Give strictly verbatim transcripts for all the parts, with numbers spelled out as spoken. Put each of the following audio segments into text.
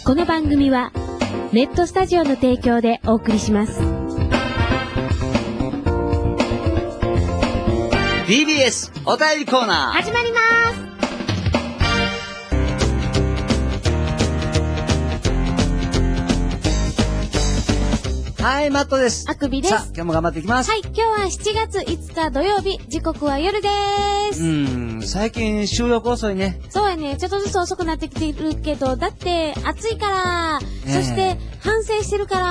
この番組はネットスタジオの提供でお送りします。 ディービーエス お便りコーナー始まります。 はい、マットです。 あくびです。 さあ、今日も頑張っていきます。 はい、今日はしちがついつか土曜日、時刻は夜でーす。 うーん、最近収録遅いね。 そうやね、ちょっとずつ遅くなってきてるけど、だって暑いから、 えそして反省してるから。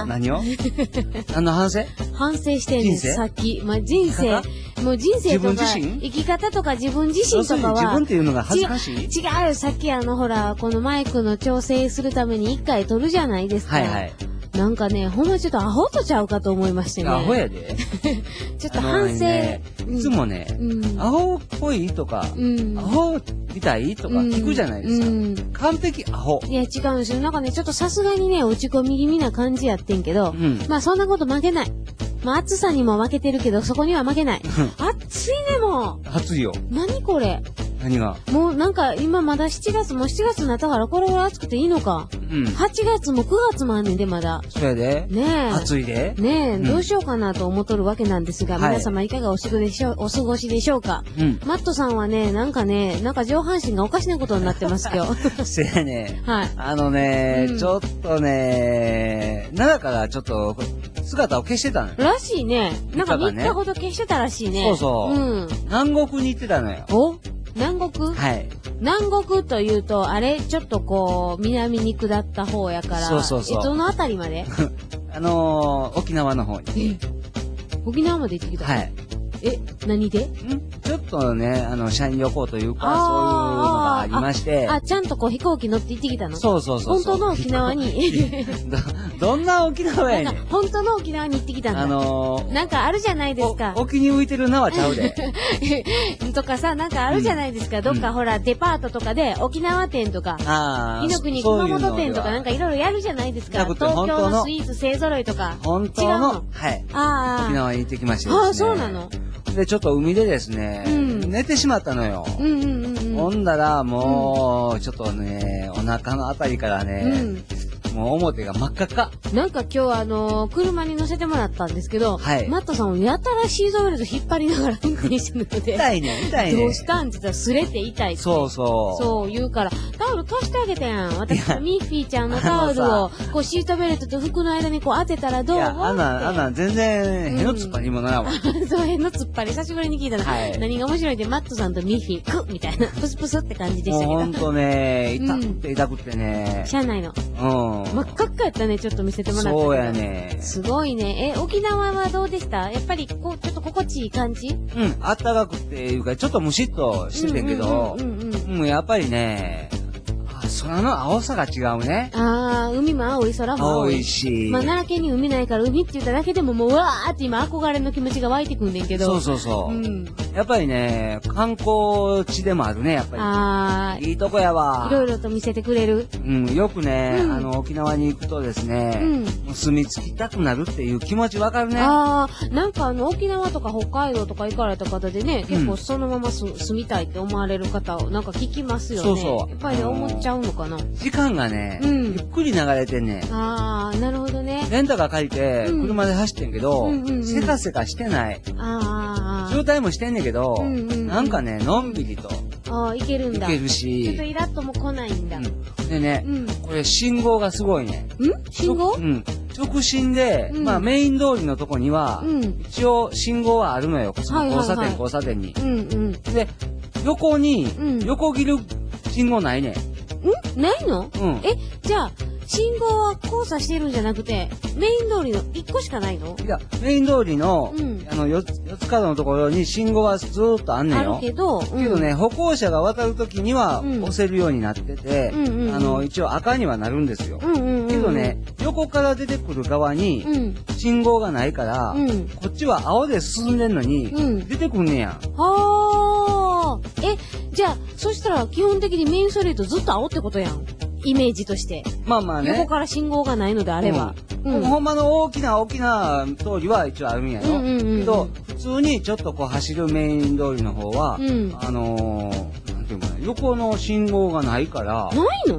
何を何を何の反省反省してんねん、 人生さっき。まあ、人生、もう人生とか、 自分自身生き方とか自分自身とかは。 自分っていうのが恥ずかしい？ 違う、違うよ、さっきあのほら、このマイクの調整するために一回撮るじゃないですか。 はいはい。 なんかね、ほんまちょっとアホとちゃうかと思いましてね。 アホやで。 ちょっと反省。 ね、いつもね、うん、アホっぽいとか、うん、アホみたいとか聞くじゃないですか。うん、完璧アホ。 いや、違うんですよ。なんかね、ちょっとさすがにね、落ち込み気味な感じやってんけど、うん、まあそんなこと負けない。まあ暑さにも負けてるけど、そこには負けない。暑いね、もう。 暑いよ。 何これ。 何がもうなんか今まだしちがつもしちがつになったからこれぐらい暑くていいのか。うん。はちがつもくがつもあんねんでまだ。 そやで。 ねえ。 暑いで。 ねえ、うん、どうしようかなと思っとるわけなんですが、はい、皆様いかがお過ごしでしょう、お過ごしでしょうか。うん。マットさんはね、なんかね、なんか上半身がおかしなことになってます今日。 せやね。 はい。 あのね、うん、ちょっとね、奈良からちょっと姿を消してたのよ。 らしいね。なんかみっかほど消してたらしいね。 そうそう。うん。南国に行ってたのよ。 お南国？ はい。 南国というと、あれ、ちょっとこう、南に下った方やから、 そうそうそう。 え、どのあたりまであのー、沖縄の方に。 沖縄まで行ってきた？ はい。 え、何で？ んちょっとね、あの、社員旅行というか、そういうのがありまして。 あ、ちゃんとこう飛行機乗って行ってきたの？ そうそうそうそう。本当の沖縄に。 ど、どんな沖縄やねん。 本当の沖縄に行ってきたんだ。 あのー、 なんかあるじゃないですか。 沖に浮いてる縄ちゃうで。 とかさ、なんかあるじゃないですか。うん、どっかほら、デパートとかで沖縄店とか、紀の国熊本店とかなんかいろいろやるじゃないですか。東京のスイーツ勢揃いとか。 本当の、はい。ああ。沖縄に行ってきましたよ、ね。 ああ、そうなの。 で、ちょっと海でですね、うん、寝てしまったのよ。うんうんうんうん、ほんだら、もう、ちょっとね、お腹のあたりからね、うん、もう表が真っ赤っか。なんか今日あのー、車に乗せてもらったんですけど、はい、マットさんをやたらシートベルト引っ張りながら運転してるので。 痛いね、痛いね。 どうしたんって言ったら、擦れて痛いって。 そうそう。 そう言うから、タオル貸してあげてやん。私、ミッフィーちゃんのタオルを、こうシートベルトと服の間にこう当てたらどう？いや、 あんな、あんな、全然、への突っ張りもならんわ。 そう、への突っ張り、久しぶりに聞いたの。はい、何が面白いって、マットさんとミッフィー、クッみたいな、プスプスって感じでしたけど。 もうほんとね、痛くて痛くてね。 しゃあないの。うん。真っ赤っかやったね、ちょっと見せてもらった。 そうやね。 すごいね。え、沖縄はどうでした？やっぱり、こう、ちょっと心地いい感じ？うん、 あったかくていうか、ちょっとムシッとしててんけど、うん、やっぱりね、空の青さが違うね。 ああ、海も青い、空も青い。 青いし。 まあ、奈良県に海ないから、海って言っただけでももう、うわーって今憧れの気持ちが湧いてくんねんけど。 そうそうそう。うん。やっぱりね、観光地でもあるね、やっぱり。ああ。いいとこやわ。 いろいろと見せてくれる。 うん、よくね、うん、あの、沖縄に行くとですね、うん、もう住み着きたくなるっていう気持ちわかるね。 ああ、なんかあの、沖縄とか北海道とか行かれた方でね、結構そのまま住みたいって思われる方をなんか聞きますよね。 そうそう。 やっぱりね、思っちゃうのかな。 時間がね、うん、ゆっくり流れてんねん。 ああ、なるほどね。 レンタカー借りて、車で走ってんけど、うんうんうんうん、せかせかしてない。ああ。渋滞もしてんねんけど、うんうんうん、なんかね、のんびりと。 ああ、いけるんだ。 いけるし。 ちょっとイラッとも来ないんだ。うん、 でね、うん、これ信号がすごいね。 ん信号？ うん。直進で、うん、まあメイン通りのとこには、うん、一応信号はあるのよ。その交差点、はいはいはい、交差点に。うんうん、で、横に、うん、横切る信号ないね。 んないの？うん。え、じゃあ、信号は交差してるんじゃなくて、メイン通りのいっこしかないの？ いや、メイン通りの、うん、あの、四つ、四つ角のところに信号はずーっとあんねんよ。 あるけど、うん、 けどね、歩行者が渡るときには押せるようになってて、うんうんうん、あの、一応赤にはなるんですよ。うんうんうん、けどね、横から出てくる側に、信号がないから、うん、こっちは青で進んでんのに、うん、出てくんねんやん。 はー。え、じゃあ、そしたら基本的にメインストリートずっと青ってことやん。イメージとして。 まあまあね。 横から信号がないのであれば。 うんうん、ほんまの大きな大きな通りは一応あるんやよ。うんうんうん、けど、普通にちょっとこう走るメイン通りの方は、うん、あのー、なんていうかな、横の信号がないから、 ないの？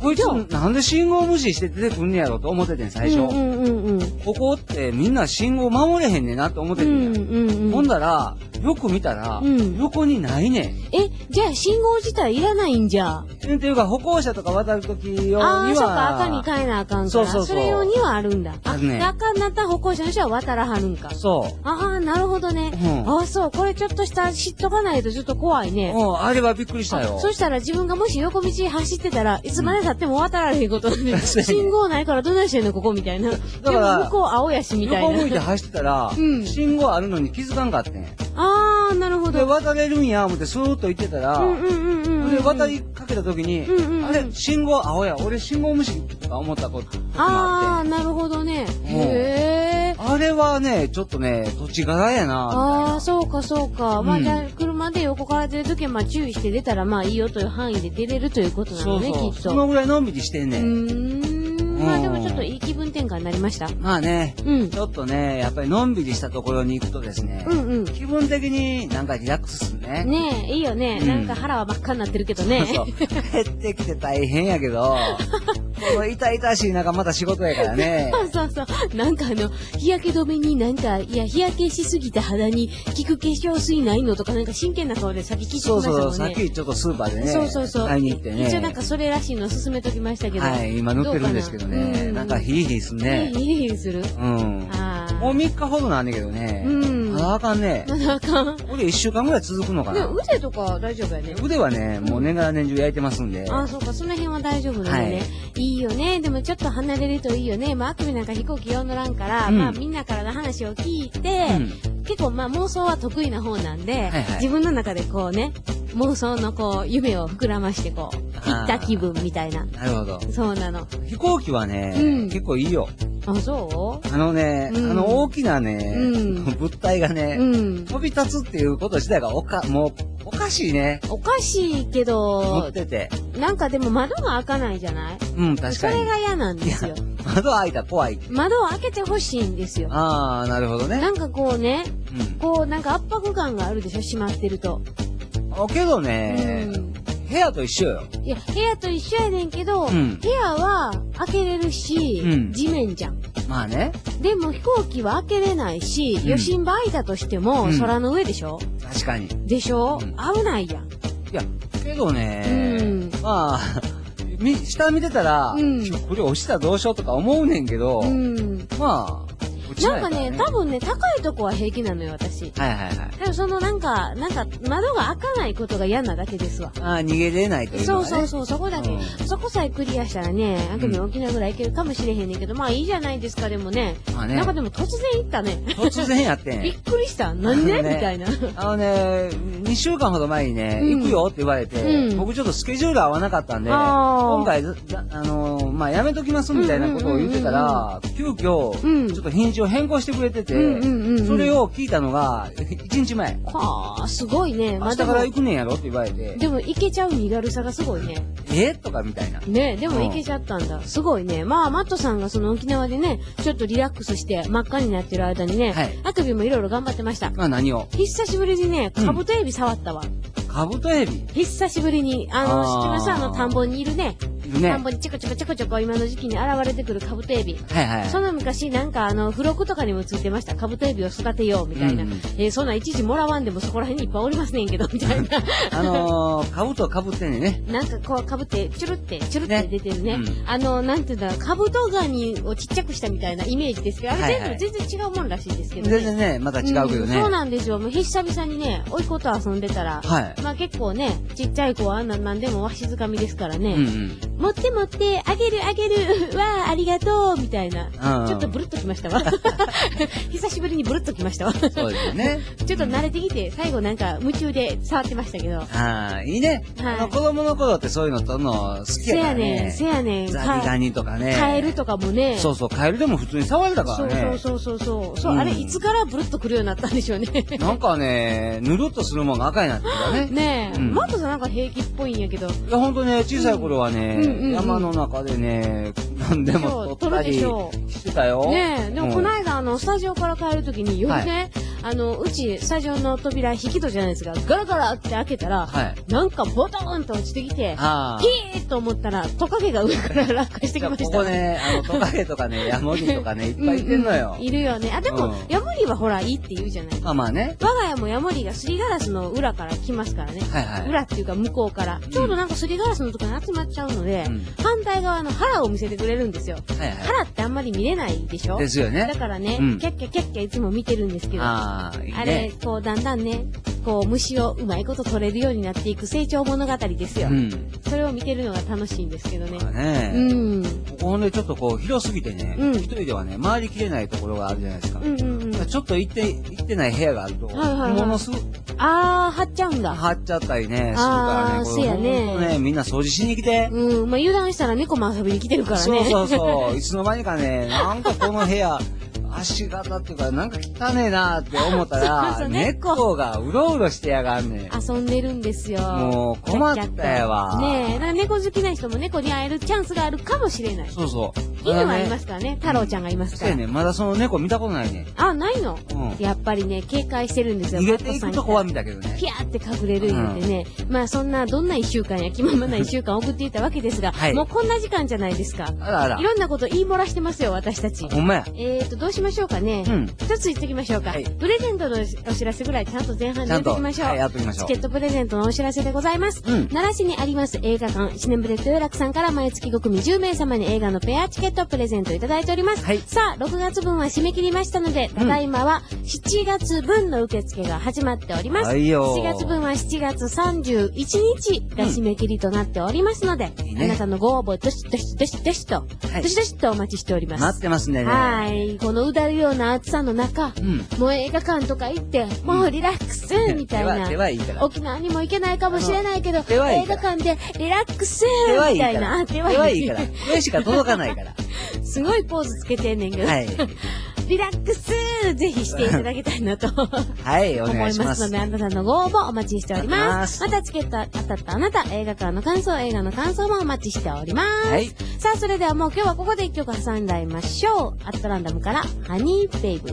こいつ、なんで信号無視して出てくんねやろと思っててん、最初。ここってみんな信号守れへんねんなって思っててん。ほんだら、よく見たら、横にないねん。 え、じゃあ信号自体いらないんじゃ。 っていうか、歩行者とか渡るとき用には。 ああ、そっか、赤に変えなあかんから。そうそうそう。それ用にはあるんだ。あ、赤になった歩行者の人は渡らはるんか。 そう。 ああ、なるほどね。ああ、そう。これちょっとした知っとかないとちょっと怖いね。 うん、あれはびっくりしたよ。 そしたら自分がもし横道走ってたら、いつまで経っても渡られへんことで、信号ないからどないしてんのここみたいな。だから、向こう青やしみたいな。 横向いて走ってたら、信号あるのに気づかんかってん。 ああ、なるほど。 で、渡れるんや、思ってスーッと行ってたら、で、渡りかけた時に、あれ、信号青や、俺信号無視とか思ったこともあって。 ああ、なるほどね。へえ。 あれはね、ちょっとね、土地柄やな、 ああ、そうかそうか。まあ、じゃあ、車で横から出るときは、まあ、注意して出たら、まあ、いいよという範囲で出れるということなのね、きっと。 そのぐらいのんびりしてんねん。 うーん。まあでもちょっといい気分転換になりました。 まあね、うん、ちょっとね、やっぱりのんびりしたところに行くとですね、うんうん、気分的になんかリラックスするね。 ねえ、いいよね、うん。なんか腹は真っ赤になってるけどね。 そうそう。帰ってきて大変やけど、この痛々しい中また仕事やからね。 そうそうそう。なんかあの、日焼け止めになんか、いや、日焼けしすぎた肌に効く化粧水ないのとか、なんか真剣な顔でさっき聞いてましたもんね。 そうそう、さっきちょっとスーパーでね、 そうそうそう。 買いに行ってね。 一応なんかそれらしいの勧めときましたけど。 はい、今塗ってるんですけどね。なんかヒリヒリすんね。 ヒリヒリする。 うん。あもうみっかほどなんだけどね。うん。まだあかんね。 まだあかん。 これいっしゅうかんぐらい続くのかな。 腕とか大丈夫やね。 腕はね、もう年がら年中焼いてますんで。 ああ、そうか、その辺は大丈夫なんでね。いいよね。でもちょっと離れるといいよね。まあ、あくびなんか飛行機呼んどらんから、まあみんなからの話を聞いて、結構まあ妄想は得意な方なんで、自分の中でこうね、妄想のこう、夢を膨らましてこう、行った気分みたいな。 なるほど。 そうなの。 飛行機はね、結構いいよ。 あ、そうあのね、あの大きなね、物体がね、飛び立つっていうこと自体がおか、もう、おかしいね。 おかしいけど、 乗ってて。 なんかでも窓が開かないじゃない？ うん、確かに。 それが嫌なんですよ。 窓開いたら怖い。 窓を開けてほしいんですよ。 ああ、なるほどね。 なんかこうね、こうなんか圧迫感があるでしょ、閉まってると。 あ、けどね、部屋と一緒よ。 いや、部屋と一緒やねんけど、部屋は開けれるし、地面じゃん。 まあね。 でも飛行機は開けれないし、余震場開いたとしても、空の上でしょ？ 確かに。 でしょ？危ないやん。いや、けどね、まあ、み、下見てたら、これ押したらどうしようとか思うねんけど、まあ、 なんかね、多分ね、高いとこは平気なのよ、私。 はいはいはい。 でもそのなんか、なんか、窓が開かないことが嫌なだけですわ。 ああ、逃げれないというのはね。 そうそうそう、そこだけ、そこさえクリアしたらね、あくび沖縄ぐらいいけるかもしれへんねんけど、まあいいじゃないですか、でもね。まあね。なんかでも突然行ったね。 突然やってん。 びっくりした。なんでみたいな。 あのね、にしゅうかんほど前にね、行くよって言われて、僕ちょっとスケジュール合わなかったんで、今回、あの、まあやめときますみたいなことを言ってたら、急遽、ちょっと日にちを変更してくれてて、それを聞いたのが、いちにちまえ。 はあ、すごいね。 明日から行くねんやろって言われて。 でも行けちゃう身軽さがすごいね。 えとかみたいな。 ねでも行けちゃったんだ。すごいね。まあ、マットさんがその沖縄でね、ちょっとリラックスして真っ赤になってる間にね、あくびもいろいろ頑張ってました。 まあ何を久しぶりにね、カブトエビ触ったわ。 カブトエビ久しぶりに、あの、知ってます？あの、田んぼにいるね。 ね、 田んぼにちょこちょこちょこちょこ今の時期に現れてくるカブトエビ。 はいはい。 その昔なんかあの、付録とかにもついてました。カブトエビを育てようみたいな。うん、えー、そんな一時もらわんでもそこら辺にいっぱいおりますねんけど、みたいな。 あのー、カブトかぶってんねんね。 なんかこうかぶって、チュルって、チュルって出てるね。ねうん、あの、なんていうんだろう、カブトガニをちっちゃくしたみたいなイメージですけど、あれ全然、はいはい、全然違うもんらしいんですけどね。 全然ね、また違うけどね。うん、 そうなんですよ。もう久々にね、甥っ子と遊んでたら、はい、まあ結構ね、ちっちゃい子はあんななんでもわしづかみですからね。うんうん、持って持って、あげるあげる、わあ、ありがとう、みたいな。ちょっとブルッときましたわ。久しぶりにブルッときましたわ。 そうですよね。 ちょっと慣れてきて、最後なんか夢中で触ってましたけど。 ああ、いいね。はい、あの子供の頃ってそういうのとの好きやからね。 せやねん、せやねん。 ザリガニとかね。 カエルとかもね。 そうそう、カエルでも普通に触れたからね。 そうそうそうそう。そう、うん、あれ、いつからブルッとくるようになったんでしょうね。 なんかね、ぬるっとするもんが赤いなってたね。 ねえ。うん、マットさんなんか平気っぽいんやけど。いや、ほんとね、小さい頃はね、うんうんうんうん、山の中でね、何でも取ったりしてたよ。 ねえ、でもこの間、あの、スタジオから帰るときに、夜ね、はい、 あの、うち、スタジオの扉引き戸じゃないですか、ガラガラって開けたら、はい、なんかボトーンと落ちてきて、ピーッと思ったら、トカゲが上から落下してきました。 ここね、あの、トカゲとかね、ヤモリとかね、いっぱいいてんのよ。 うんうん、いるよね。あ、でも、うん、ヤモリはほら、いいって言うじゃないですか。 あ、まあね。 我が家もヤモリがすりガラスの裏から来ますからね。はいはい。裏っていうか向こうから。ちょうどなんかすりガラスのところに集まっちゃうので、うん、反対側の腹を見せてくれるんですよ。はいはい。腹ってあんまり見れないでしょ？ ですよね。 だからね、うん、キャッキャキャッキャいつも見てるんですけど、あー、いいね、あれ、こう、だんだんね、こう、虫をうまいこと取れるようになっていく成長物語ですよ。うん、それを見てるのが楽しいんですけどね。 まあね、うん。ここほんでちょっとこう、広すぎてね、うん、一人ではね、回りきれないところがあるじゃないですか。うんうんうん、ちょっと行って、行ってない部屋があると、はいはいはい、ものすごい。 あー、張っちゃうんだ。 張っちゃったりね、するからね。 そうやね。 ほんとね、みんな掃除しに来て。 うん、まあ、油断したら猫も遊びに来てるからね。 そうそうそう。いつの間にかね、なんかこの部屋、足型っていうか、なんか汚ねえなーって思ったら、そうそう猫がうろうろしてやがんねん。 遊んでるんですよ。 もう困ったやわ。 ねえ、だから猫好きな人も猫に会えるチャンスがあるかもしれない。 そうそう。 犬はいますからね。太郎ちゃんがいますから。 そうやね。まだその猫見たことないね。 あ、ないの？うん。やっぱりね、警戒してるんですよ。 逃げていくとこは見たけどね。 ピャーって隠れる言うてね。まあそんな、どんな一週間や気ままな一週間送っていたわけですが、もうこんな時間じゃないですか。あらあら。いろんなこと言い漏らしてますよ、私たち。 ほんまや。 えーと、どうしましょうかね。うん。一つ言っときましょうか。はい、プレゼントのお知らせぐらいちゃんと前半でやっておきましょう。 はい、やっておきましょう。 チケットプレゼントのお知らせでございます。うん、奈良市にあります映画館、シネブレット有楽さんから毎月ご組じゅう名様に映画のペアチケットをプレゼントいただいております。はい、さあ、ろくがつぶんは締め切りましたので、ただいまはしちがつぶんの受付が始まっております。はいよ。しちがつぶんはしちがつさんじゅういちにちが締め切りとなっておりますので、うん、あなたのご応募、どしどしどしどしと、はい、どしどしとお待ちしております。 待ってますね。 はい。このうだるような暑さの中、うん、もう映画館とか行って、もうリラックス、うん、みたいな。 手はいいから。 沖縄にも行けないかもしれないけど、映画館でリラックスみたいな。 手はいいから。手しか届かないから。 すごいポーズつけてんねんけど。はい。リラックスぜひしていただきたいなとはい、お願いします。思いますので、あなたのご応募お待ちしております。またチケット当たったあなた、映画館の感想、映画の感想もお待ちしております。はい。さあ、それではもう今日はここで一曲挟んじゃいましょう。アットランダムからハニーベイブ。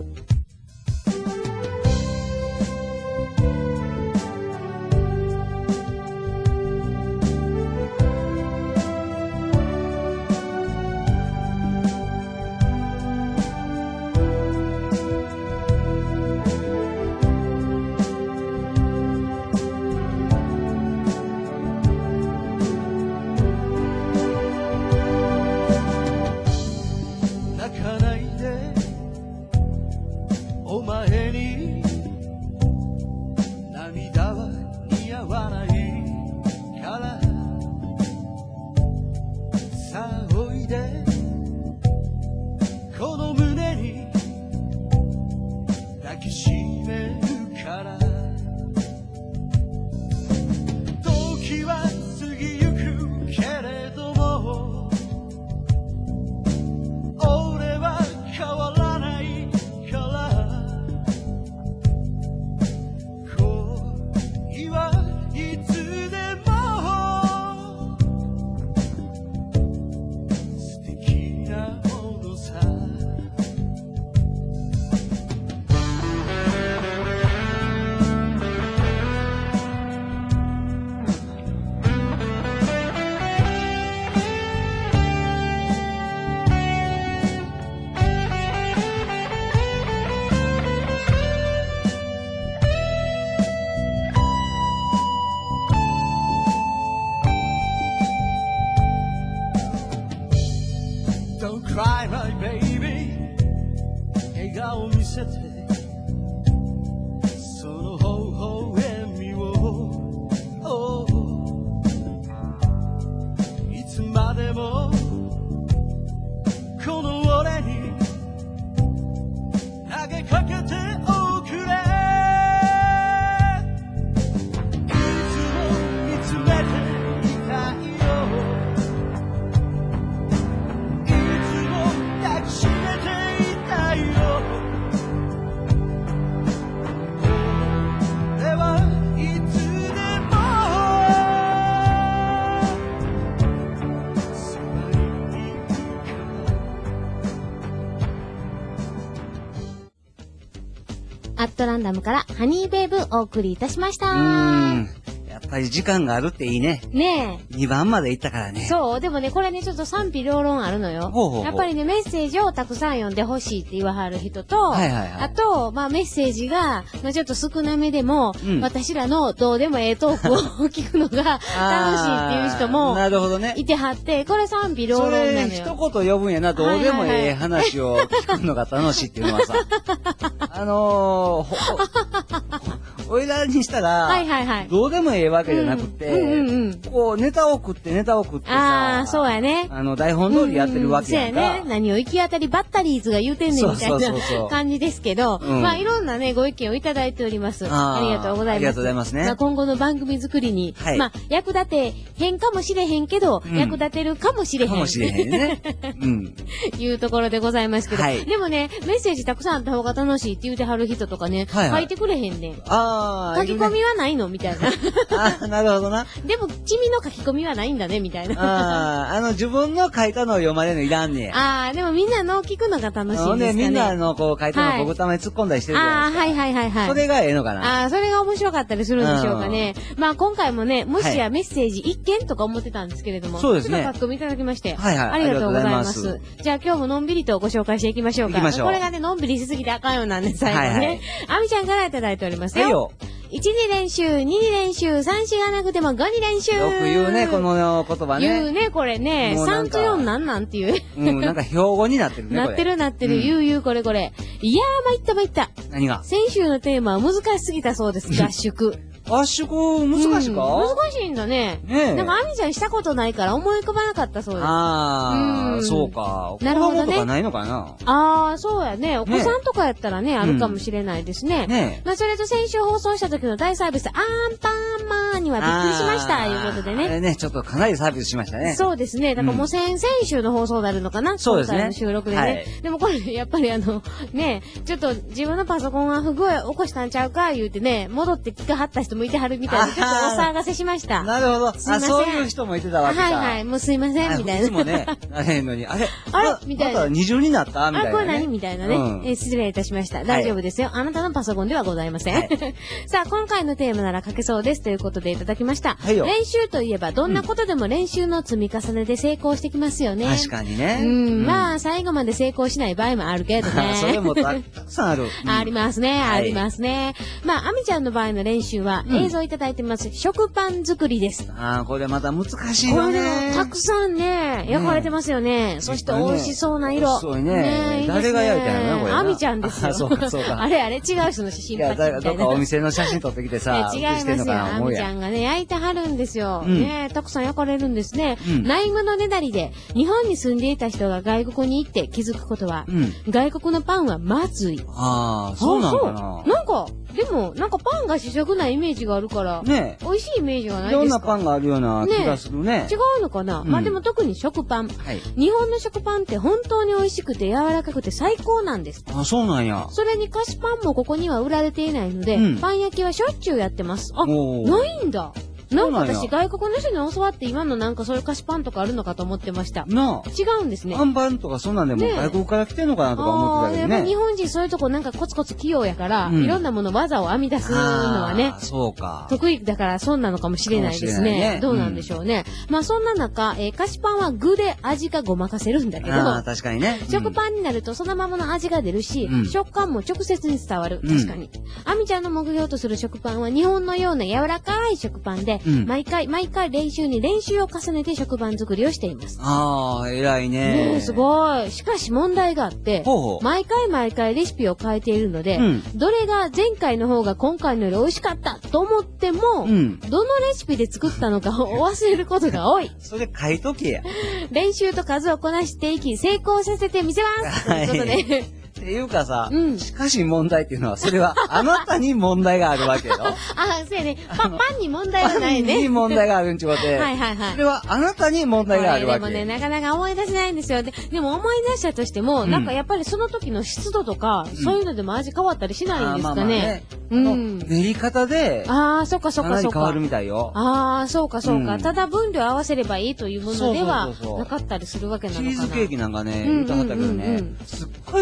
アットランダムからハニーベイブお送りいたしました。うーん。やっぱり時間があるっていいね。 ねえ。にばんまで行ったからね。 そう。でもね、これね、ちょっと賛否両論あるのよ。ほうほうほう。やっぱりね、メッセージをたくさん読んでほしいって言わはる人と、はいはいはい。あと、まあメッセージが、まあちょっと少なめでも、うん、私らのどうでもええトークを聞くのが楽しいっていう人も、 なるほどね。 いてはって、これ賛否両論なのよ。それ一言呼ぶんやな、どうでもええ話を聞くのが楽しいっていうのはさ、あのー、おいらにしたら、はいはいはい。どうでもええわけじゃなくて、うんうんうん、こう、ネタを食ってネタを食ってさ、 ああ、そうやね。 あの、台本通りやってるわけやんか。 そうやね。何を行き当たりバッタリーズが言うてんねんみたいな感じですけど、うん、まあ、いろんなね、ご意見をいただいております。ありがとうございます。ありがとうございますね。まあ、 今後の番組作りに、はい、まあ、役立てへんかもしれへんけど、うん、役立てるかもしれへん。 かもしれへんね。うん。 いうところでございますけど、はい、でもね、メッセージたくさんあった方が楽しいって言うてはる人とかね、はいはい、書いてくれへんねん。ああ、書き込みはないのみたいな。 ああ、なるほどな。 でも、君の書き込みはないんだねみたいな。 ああ、あの、自分の書いたのを読まれるのいらんねや。 ああ、でもみんなの聞くのが楽しいですかね。ね、 みんなのこう書いたのを僕たまに突っ込んだりしてるじゃないですか。ああ、はいはいはいはい。それがええのかな。 ああ、それが面白かったりするんでしょうかね。まあ今回もね、もしやメッセージ一件とか思ってたんですけれども、そうですね。ちょっと書き込みいただきまして、はいはい。ありがとうございます。じゃあ今日ものんびりとご紹介していきましょうか。行きましょう。これがね、のんびりしすぎてあかんようなんで、最後ね。あみちゃんからいただいておりますよ。はいよ。いちに練習、にに練習、さんしがなくてもごに練習。 よく言うね、この言葉ね。 言うね、これね。さんとよんなんなんっていう。 うん、なんか標語になってるね。 なってるなってる、言う言うこれこれ。いやー、参った参った。 何が？ 先週のテーマは難しすぎたそうです、合宿。 合宿、難しいか、うん、 難しいんだね。ねえ。なんか、あみちゃんしたことないから思い浮かばなかったそうです。 ああ、うそうか。なるほどね。子供とかないのかな？ ああ、そうやね。お子さんとかやったらね、あるかもしれないですね。ねまあ、それと先週放送した時の大サービス、アンパンマンにはびっくりしました、いうことでね。 あれね、ちょっとかなりサービスしましたね。 そうですね。だからもう先々週の放送になるのかな？そうですね。今回の収録でね。でもこれ、やっぱりあの、ね、ちょっと自分のパソコンが不具合起こしたんちゃうか、言うてね、戻って聞かはった人もいてはるみたいで、ちょっとお騒がせしました。 なるほど。あ、そういう人もいてたわけか。 はいはい。もうすいません、みたいな。いつもね、なれへんのに。あれあれみたいな。 また二重になったみたいな。 あ、これ何みたいなね。え失礼いたしました。大丈夫ですよ。あなたのパソコンではございません。さあ、今回のテーマなら書けそうですということでいただきました。はいよ。練習といえば、どんなことでも練習の積み重ねで成功してきますよね。 確かにね。 うん。まあ、最後まで成功しない場合もあるけどね。 それもたくさんある。 ありますね。ありますね。まあ、あみちゃんの場合の練習は、映像いただいてます。食パン作りです。 ああ、これまた難しいよね。これでもたくさんね、焼かれてますよね。そして美味しそうな色。 そうね。誰が焼いたんやろな、これ。 あみちゃんですよ。そうか、そうか。あれあれ、違う人の写真パッチみたいな。 どっかお店の写真撮ってきてさ、 違いますよ。あみちゃんがね、焼いてはるんですよ。ねたくさん焼かれるんですね。内務のねだりで、日本に住んでいた人が外国に行って気づくことは、外国のパンはまずい。 ああ、そうなんかな。 なんか、でも、なんかパンが主食なイメージがあるから、ね美味しいイメージがないですか？いろんなパンがあるような気がするね。 違うのかな、うん、まあでも特に食パン、はい。日本の食パンって本当に美味しくて柔らかくて最高なんです。 あ、そうなんや。 それに菓子パンもここには売られていないので、うん、パン焼きはしょっちゅうやってます。あ、ないんだ。なんか私外国の人に教わって今のなんかそういう菓子パンとかあるのかと思ってました。なあ。違うんですね。 パンパンとかそんなんでも外国から来てんのかなとか思ってたけどね。 ああ、日本人そういうとこなんかコツコツ器用やから、うん、いろんなもの技を編み出すのはね。 そうか。 得意だからそんなのかもしれないですね。ねどうなんでしょうね。うん、まあそんな中、えー、菓子パンは具で味がごまかせるんだけど。 ああ、確かにね。 うん、食パンになるとそのままの味が出るし、うん、食感も直接に伝わる。確かに。あみちゃんの目標とする食パンは日本のような柔らかい食パンで、うん、毎回、毎回練習に練習を重ねて食パン作りをしています。 ああ、偉いね。 ねえ、すごい。しかし問題があって、ほうほう毎回毎回レシピを変えているので、うん、どれが前回の方が今回のより美味しかったと思っても、うん、どのレシピで作ったのかを忘れることが多い。 それ書いとけや。 練習と数をこなしていき、成功させてみせます。ということで。 っていうかさ、うん、しかし問題っていうのは、それはあなたに問題があるわけよ。 あ、そうやね。パ、パンに問題はないね。 パンに問題があるんちゅうことで。 はいはいはい。 それはあなたに問題があるわけ。 でもね、なかなか思い出せないんですよ。で、でも思い出したとしても、うん、なんかやっぱりその時の湿度とか、うん、そういうのでも味変わったりしないんですかね。 うん。練り方で、 ああ、そっかそっかそっか。 変わるみたいよ。 ああ、そうかそうか。ただ分量合わせればいいというものではなかったりするわけなのかな。 チーズケーキなんかね、言ったはったけどね、すっごいね、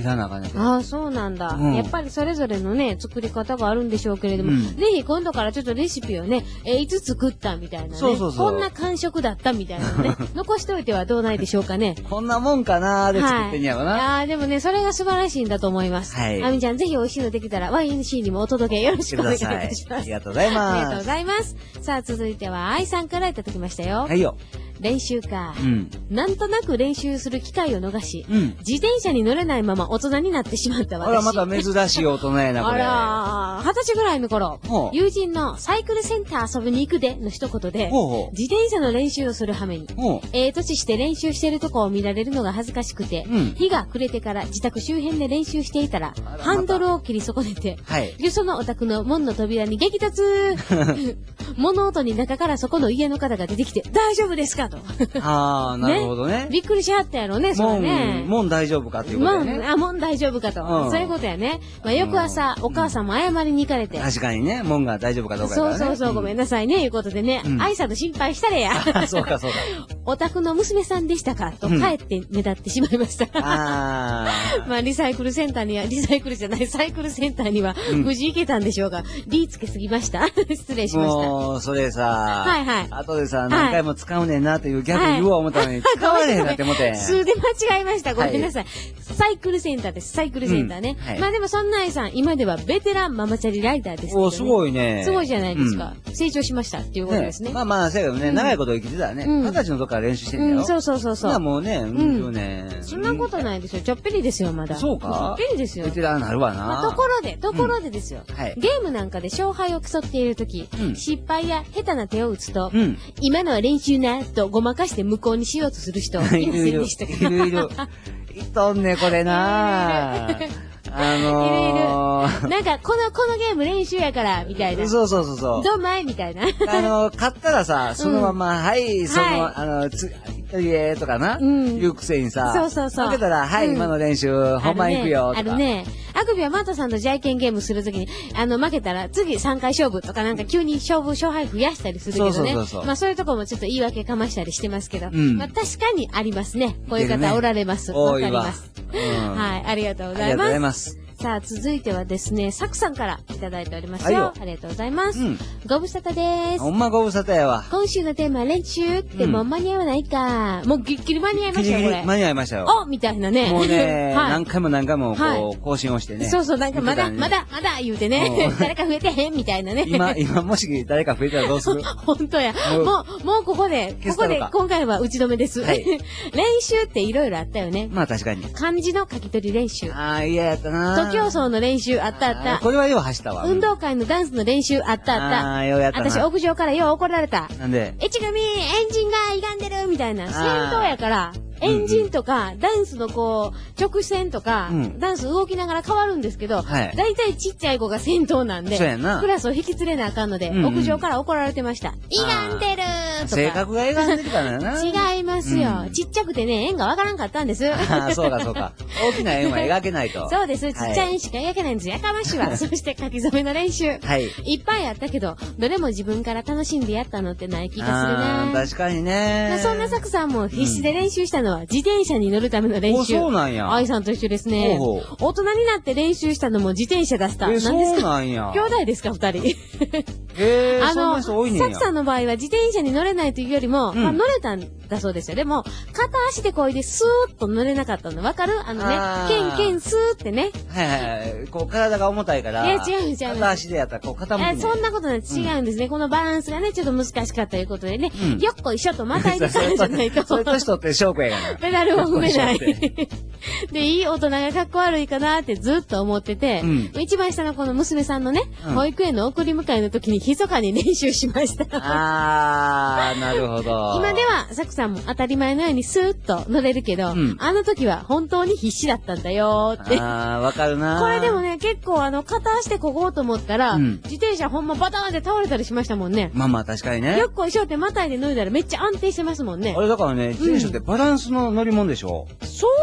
切らなあかんね。 ああ、そうなんだ、うん。やっぱりそれぞれのね、作り方があるんでしょうけれども、うん、ぜひ今度からちょっとレシピをね、えー、いつ作ったみたいなね。そうそうそう。こんな感触だったみたいなね。残しておいてはどうないでしょうかね。 こんなもんかなーで作ってんやろな。はい、 ああ、でもね、それが素晴らしいんだと思います。はい。あみちゃん、ぜひ美味しいのできたら、ワインシー にもお届けよろしくお願いいたします。 ありがとうございます。 ありがとうございます。さあ、続いては、愛さんからいただきましたよ。 はいよ。 練習か、うん。なんとなく練習する機会を逃し、うん、自転車に乗れないまま大人になってしまった私。 あら、また珍しい大人やな、これ。 あら、二十歳ぐらいの頃、友人のサイクルセンター遊びに行くでの一言で、ほうほう自転車の練習をする羽目に、ええ年して練習してるとこを見られるのが恥ずかしくて、うん、日が暮れてから自宅周辺で練習していたら、らハンドルを切り損ねて、はい、よそのお宅の門の扉に激突物音に中からそこの家の方が出てきて、大丈夫ですかと。 ああ、なるほどね。 びっくりしはったやろね、それね。 もん大丈夫かっていうことやね。 あ、もん大丈夫かと。そういうことやね。まあ、翌朝、お母さんも謝りに行かれて。 確かにね、もんが大丈夫かどうかそうそうそう、ごめんなさいね、いうことでね、愛さんと心配したれや。 そうか、そうか。 お宅の娘さんでしたかと、帰って目立ってしまいました。ああ。まあ、リサイクルセンターには、リサイクルじゃない、サイクルセンターには、無事行けたんでしょうが、リーつけすぎました。失礼しました。 もう、それさ、はいはい。後でさ、何回も使うねんなというギャグ言おう思ったのに、使われへんなって思って。 数で間違えました。ごめんなさい。サイクルセンターです。サイクルセンターね。まあでもそんな愛さん、今ではベテランママチャリライダーです。 お、すごいね。 すごいじゃないですか。成長しましたっていうことですね。 まあまあ、せやけどね、長いこと生きてたらね、二十歳の時から練習してんだよ。 そうそうそうそう。 もうね、うんね。 そんなことないですよ。ちょっぴりですよ、まだ。 そうかちょっぴりですよ。 ベテランなるわな。 ところで、ところでですよ。ゲームなんかで勝敗を競っているとき、失敗や下手な手を打つと、今のは練習な、とごまかして無効にしようとする人、いませんでしたか？ いるいる。いとんね、これなぁ。あのー、いるいる。なんか、この、このゲーム練習やから、みたいな。 そうそうそうそう。 どんまいみたいな。 あのー、勝ったらさ、そのまま、はい、その、あの、つ、いえとかな、言うくせにさ、そうそうそう。負けたら、はい、今の練習、本番行くよ、とか。あるね。 あくびはマタさんとジャイケンゲームするときに、あの、負けたら、次さんかい勝負とかなんか急に勝負、勝敗増やしたりするけどね。そうそうそう。まあそういうとこもちょっと言い訳かましたりしてますけど、まあ確かにありますね。こういう方おられます。わかります。はい、ありがとうございます。ありがとうございます。さあ、続いてはですね、サクさんからいただいておりますよ。ありがとうございます。うん、ご無沙汰です。 ほんまご無沙汰やわ。 今週のテーマは練習ってもう間に合わないか。うん、もうぎっきり間に合いましたよ、これ。 間に合いましたよ。 おみたいなね。 もうね、はい、何回も何回もこう、更新をしてね。 そうそう、なんかまだ、まだ、まだ言うてね。誰か増えてへんみたいなね。 今、今もし誰か増えたらどうする？ 本当や。もう、もうここで、ここで今回は打ち止めです。はい、練習っていろいろあったよね。 まあ確かに。 漢字の書き取り練習。 ああ、嫌やったな。 徒競走の練習。あったあった。 これはよう走ったわ。 運動会のダンスの練習あったあった。ああ、ようやったな。私屋上からよう怒られた。 なんで？ えち組、エンジンが歪んでるみたいな。戦闘やから。エンジンとか、うん、ダンスのこう、直線とか、うん、ダンス動きながら変わるんですけど、はい、だいたいちっちゃい子が先頭なんで、クラスを引き連れなあかんので、うんうん、屋上から怒られてました。歪んでるーとか。 性格が歪んでるからな。違いますよ、うん。ちっちゃくてね、円がわからんかったんです。 ああ、そうかそうか。大きな円は描けないと。 そうです。ちっちゃい円しか描けないんです。やかましいわ。そして書き初めの練習。はい。いっぱいあったけど、どれも自分から楽しんでやったのってない気がするな。 確かにね。 そんなサクさんも必死で練習したのは、自転車に乗るための練習。 そうなんや。 愛さんと一緒ですね。ほうほう。大人になって練習したのも自転車出した。 え、そうなんや。 兄弟ですか、二人。 えー、あの、サクさんの場合は自転車に乗れないというよりも、うん、まあ乗れたんだそうですよ。でも、片足でこいでスーッと乗れなかったの。わかる？あのね、ケンケンスーってね。 はいはいはい。こう、体が重たいから。 いや、違う違う。 片足でやったらこう傾く、ね。 そんなことない。違うんですね、うん。このバランスがね、ちょっと難しかったということでね、うん、よっこいしょとまたいでからじゃないと。 それ年取って勝負やがな。 ペダルを踏めない。で、いい大人がかっこ悪いかなってずっと思ってて、うん、一番下のこの娘さんのね、うん、保育園の送り迎えの時に密かに練習しました。 あー、なるほど。 今では、サクさんも当たり前のようにスーッと乗れるけど、うん、あの時は本当に必死だったんだよーって。 あー、わかるなー。 これでもね、結構あの、片足でこごうと思ったら、うん、自転車ほんまバターンで倒れたりしましたもんね。 まあまあ確かにね。 よっこいしょってまたいで乗いだらめっちゃ安定してますもんね。 あれだからね、自転車ってバランスの乗り物でしょ、 うん、そうやね。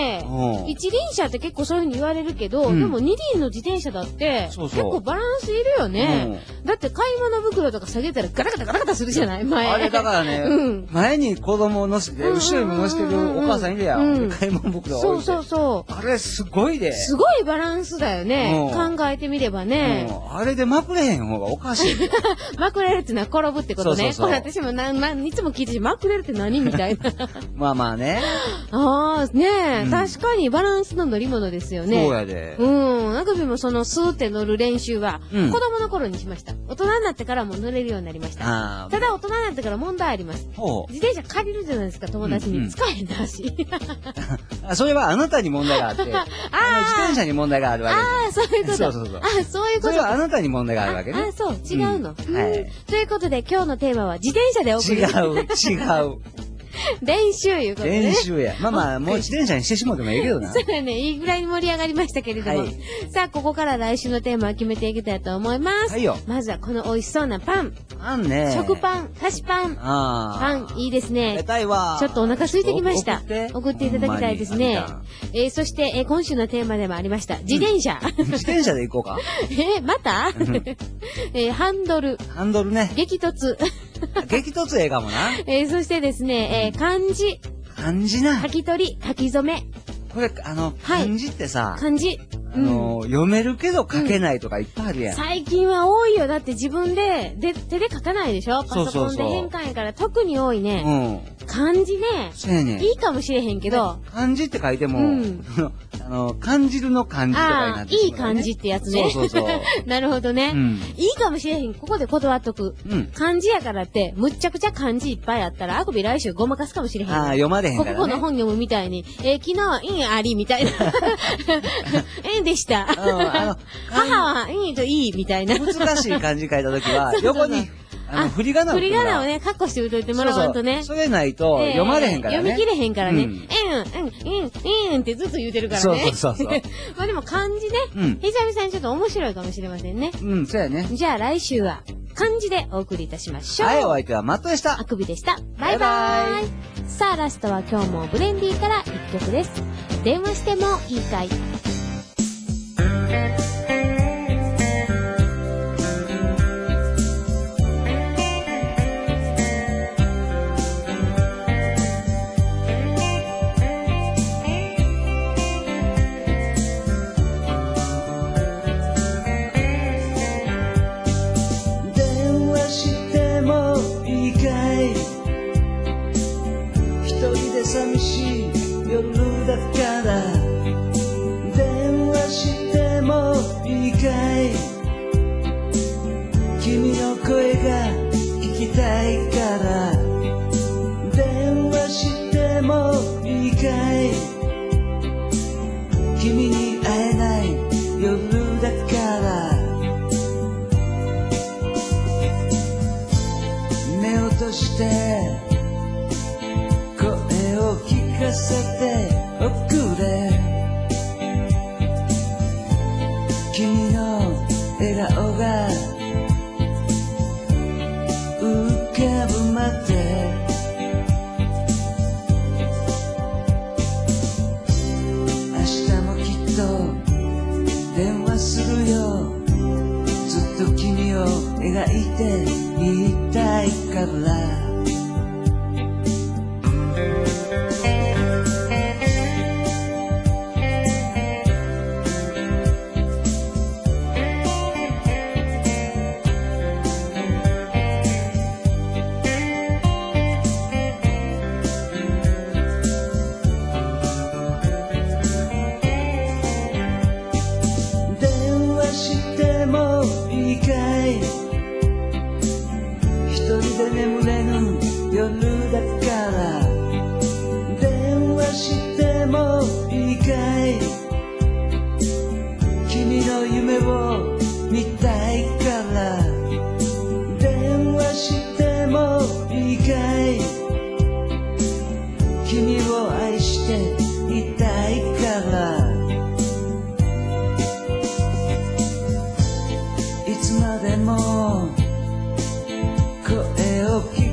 ね、一輪車って結構そういう風に言われるけど、うん、でも二輪の自転車だって、そうそう結構バランスいるよね、うん。だって買い物袋とか下げたらガタガタガタガタするじゃない前。 あれだからね、うん、前に子供を乗せて、後ろにも乗せてるお母さんいるやん。うん、買い物袋を置いて。そうそうそう。あれすごいで。 すごいバランスだよね。考えてみればね。 あれでまくれへん方がおかしい。 まくれるってのは転ぶってことね。そうそうそうこれ私もな、な、いつも聞いてしまくれるって何みたいな。 まあまあね。 ああ、ねえ、うん、確かにバランスの乗り物ですよね。 そうやで。 うん。ラグビーもそのスーって乗る練習は、うん、子供の頃にしました。大人になってからも乗れるようになりました。ただ大人になってから問題あります。自転車借りるじゃないですか、友達に。うん、使えなし。 それはあなたに問題があって、あの自転車に問題があるわけです。ああ、そういうこと。 そうそうそう。 あ、そういうこと。 それはあなたに問題があるわけね。 あ、そう、違うの。うん、はい。ということで今日のテーマは自転車で送る。 違う、違う。 練習いうことね。 練習や。まあまあ、もう自転車にしてしもうでもいいけどな。 そうだね。いいぐらいに盛り上がりましたけれども。はい、さあ、ここから来週のテーマを決めていきたいと思います。はいよ。まずはこの美味しそうなパン。 パンね。 食パン、菓子パン。ああ。パン、いいですね。 食べたいわ。 ちょっとお腹空いてきました。送って。送っていただきたいですね。えー、そして、えー、今週のテーマでもありました。自転車。 うん、自転車で行こうか。 えー、またえー、ハンドル。 ハンドルね。 激突。 激突ええかもな。 えー、そしてですね、えー、漢字。 漢字な。 書き取り、書き初め。 これ、あの、漢字ってさ、 漢字。 あの、読めるけど書けないとかいっぱいあるやん。 最近は多いよ。だって自分で、で、手で書かないでしょパソコンで変換やから特に多いね。うん。漢字ね。そうやね。いいかもしれへんけど。 漢字って書いても、あの、感じるの漢字とかになっていい漢字ってやつね。 そうそうそう。 なるほどね。いいかもしれへん。ここで断っとく。漢字やからって、むっちゃくちゃ漢字いっぱいあったら、あくび来週ごまかすかもしれへん。 ああ、読まれへんからね。 ここの本読むみたいに、えー、昨日は、いいありみたいな。えんでした。母は、いいといいみたいな。 難しい漢字書いたときは、横に、あの、振り仮名を。 振り仮名をね、カッコして打っといてもらわんとね。 それないと、読まれへんからね。 読み切れへんからね。うん、うん、うん、うんってずっと言うてるからね。 そうそうそう。 まあでも漢字ね、久々にちょっと面白いかもしれませんね。 うん、そうやね。 じゃあ来週は、漢字でお送りいたしましょう。 はい、お相手はマットでした。 あくびでした。バイバーイ。さあ、ラストは今日もブレンディーから一曲です。電話してもいいかい。 寂しい夜だから電話してもいいかい君の声が聞きたいから電話してもいいかい君に会えない夜だから目を閉じて聞かせておくれ君の笑顔が浮かぶまで明日もきっと電話するよずっと君を描いていたいから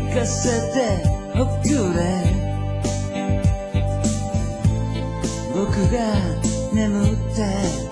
僕が眠って